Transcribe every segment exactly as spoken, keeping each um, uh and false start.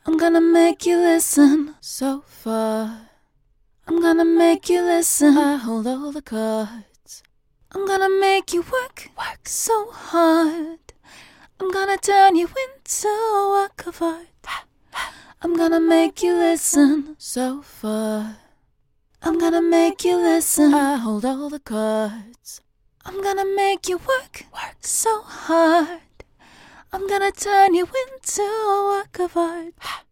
I'm gonna make you listen. So far, I'm gonna make you listen. I hold all the cards. I'm gonna make you work, work so hard. I'm gonna turn you into a work of art. I'm gonna make you listen. So far, I'm gonna make you listen. I hold all the cards. I'm gonna make you work, work so hard. I'm gonna turn you into a work of art.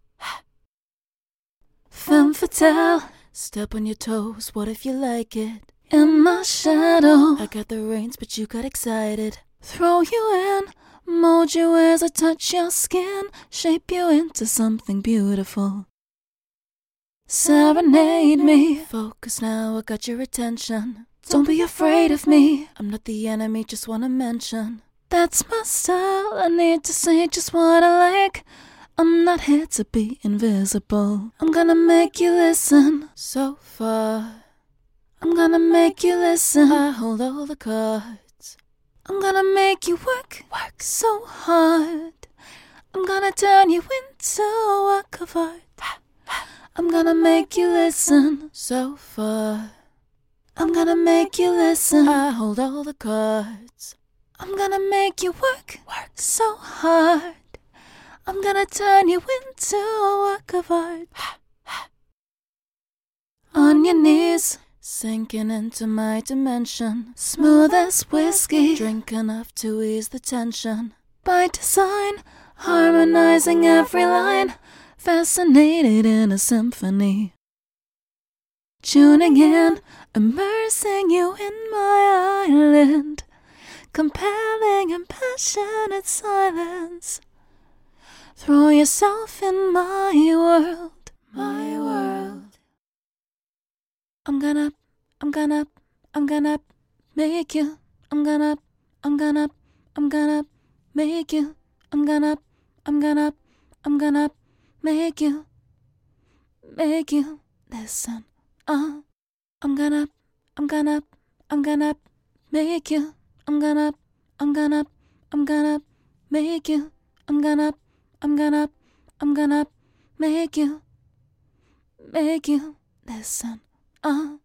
Femme fatale, step on your toes, what if you like it? In my shadow, I got the reins but you got excited. Throw you in, mold you as I touch your skin, shape you into something beautiful. Serenade me, focus now, I got your attention. Don't be afraid of me, I'm not the enemy, just wanna mention. That's my style, I need to say just what I like. I'm not here to be invisible. I'm gonna make you listen. So far, I'm gonna make you listen. I hold all the cards. I'm gonna make you work, work so hard. I'm gonna turn you into a work of art. I'm gonna make you listen. So far, I'm gonna make you listen. I hold all the cards. I'm gonna make you work, work so hard. I'm gonna turn you into a work of art. On your knees, sinking into my dimension. Smooth as whiskey, drink enough to ease the tension. By design, harmonizing every line. Fascinated in a symphony. Tuning in, immersing you in my island. Compelling and passionate silence. Throw yourself in my world, my world. I'm gonna, I'm gonna, I'm gonna make you. I'm gonna, I'm gonna, I'm gonna make you. I'm gonna, I'm gonna, I'm gonna make you, make you listen. Uh, I'm gonna, I'm gonna, I'm gonna make you. I'm gonna, I'm gonna, I'm gonna make you. I'm gonna, I'm gonna, I'm gonna make you, make you listen. Uh.